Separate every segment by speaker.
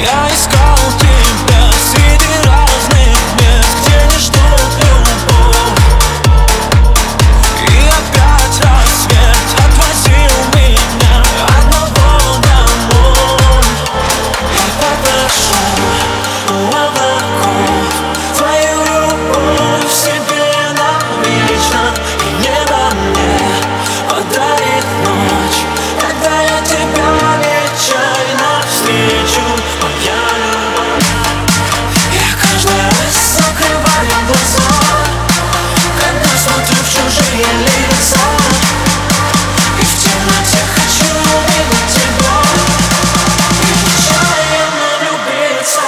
Speaker 1: Я искал тебя среди разных мест, где не ждут любовь. И опять рассвет отвозил меня одного домой. И подошел облаков твою любовь себе навечно. И небо мне подарит ночь, когда я тебя нечаянно встречу. Моя любовь. Я каждый раз закрываю глаза, когда смотрю в чужие лица, и в темноте хочу увидеть тебя и нечаянно влюбиться.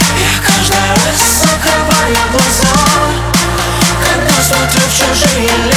Speaker 1: Глаза, когда смотрю в чужие лица.